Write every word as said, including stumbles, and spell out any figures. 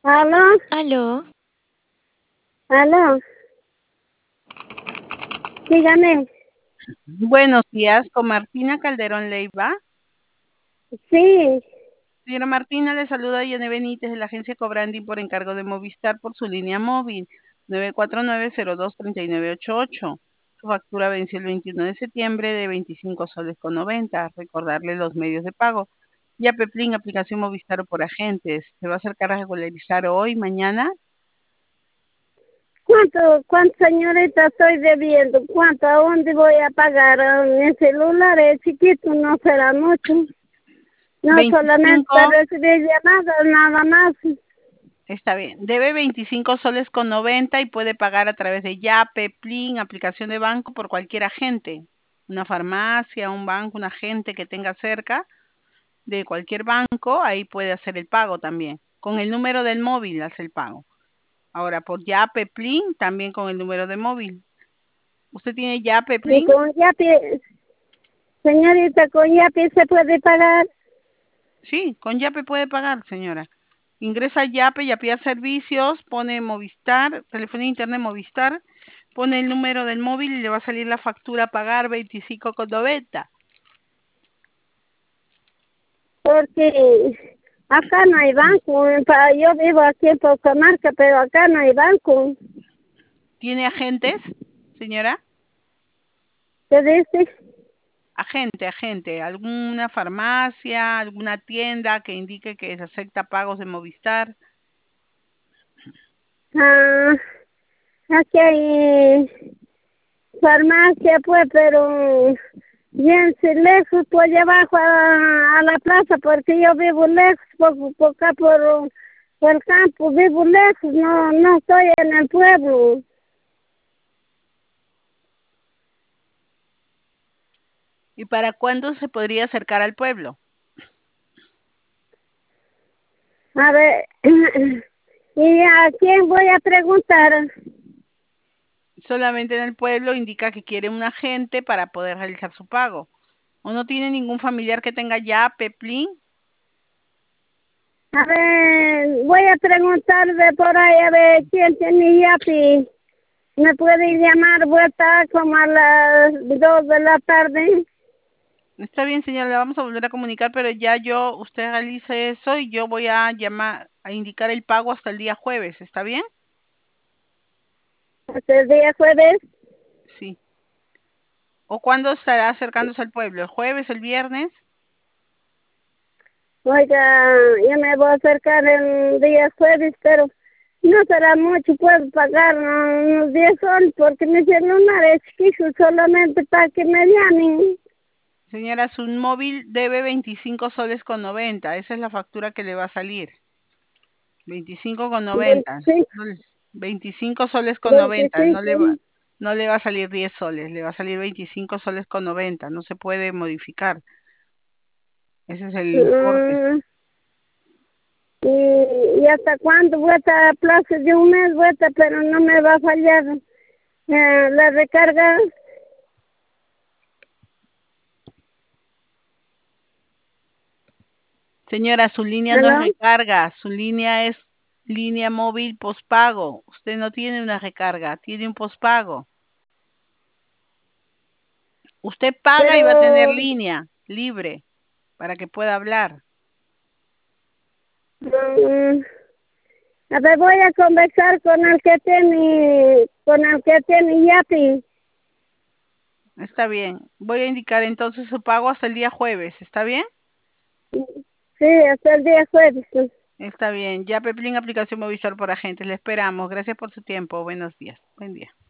¿Aló? Aló. ¿Aló? Dígame. Buenos días, con Martina Calderón Leiva. Sí. Señora Martina, le saluda Yane Benítez de la agencia Cobrandi por encargo de Movistar por su línea móvil nueve cuatro nueve cero dos tres nueve ocho ocho. Su factura venció el veintiuno de septiembre de veinticinco soles con noventa. Recordarle los medios de pago. Yapeplin, aplicación Movistar o por agentes. Se va a acercar a regularizar hoy, mañana. ¿Cuánto, cuánto, señorita, estoy debiendo? ¿Cuánto? ¿A dónde voy a pagar? Ah, Mi celular es chiquito, no será mucho. No solamente veinticinco. para recibir llamadas, nada más. Está bien. Debe veinticinco soles con noventa y puede pagar a través de Yape, Plin, aplicación de banco por cualquier agente. Una farmacia, un banco, un agente que tenga cerca de cualquier banco, ahí puede hacer el pago también. Con el número del móvil hace el pago. Ahora, por Yape, Plin, también con el número de móvil. ¿Usted tiene Yape, Y Plin? con Yapi, señorita, con Yapi se puede pagar. Sí, con Yape puede pagar, señora. Ingresa a Yape, Yape a servicios, pone Movistar, telefonía internet Movistar, pone el número del móvil y le va a salir la factura a pagar veinticinco con noventa. Porque acá no hay banco. Pa- Yo vivo aquí en Pocamarca, pero acá no hay banco. ¿Tiene agentes, señora? ¿Qué dice? Agente, agente, alguna farmacia, alguna tienda que indique que se acepta pagos de Movistar. Ah, aquí hay farmacia, pues, pero bien, si lejos, pues, allá abajo a, a la plaza, porque yo vivo lejos, por, por acá, por, por el campo, vivo lejos, no, no estoy en el pueblo. ¿Y para cuándo se podría acercar al pueblo? A ver, ¿y a quién voy a preguntar? Solamente en el pueblo indica que quiere un agente para poder realizar su pago. ¿O no tiene ningún familiar que tenga Yape, Plin? A ver, voy a preguntar de por ahí a ver quién tiene Yapi. ¿Me puede llamar vuelta como a las dos de la tarde? Está bien, señora, la vamos a volver a comunicar, pero ya yo, usted realice eso y yo voy a llamar, a indicar el pago hasta el día jueves, ¿está bien? ¿Hasta el día jueves? Sí. ¿O cuándo estará acercándose al pueblo? ¿El jueves, el viernes? Oiga, yo me voy a acercar el día jueves, pero no será mucho, puedo pagar unos diez soles porque mi celular es fijo solamente para que me llamen. Señora, su móvil debe veinticinco soles con noventa, esa es la factura que le va a salir. veinticinco con noventa. veinticinco, No le- veinticinco soles con noventa, no le va, veinticinco. no le va a salir diez soles, le va a salir veinticinco soles con noventa, no se puede modificar. Ese es el importe. Mm, y, ¿Y hasta cuándo vuelta a plazo de un mes vuelta, pero no me va a fallar eh, la recarga? Señora, su línea no es ¿Aló? recarga, su línea es línea móvil pospago. Usted no tiene una recarga, tiene un pospago. Usted paga y va a tener Pero línea libre para que pueda hablar. mm, a ver, voy a conversar con el que tiene, con el que tiene Yapi. Está bien. Voy a indicar entonces su pago hasta el día jueves. ¿Está bien? Sí, hasta el día jueves. Sí. Está bien. Ya Peplin, aplicación Movistar por agentes. Le esperamos. Gracias por su tiempo. Buenos días. Buen día.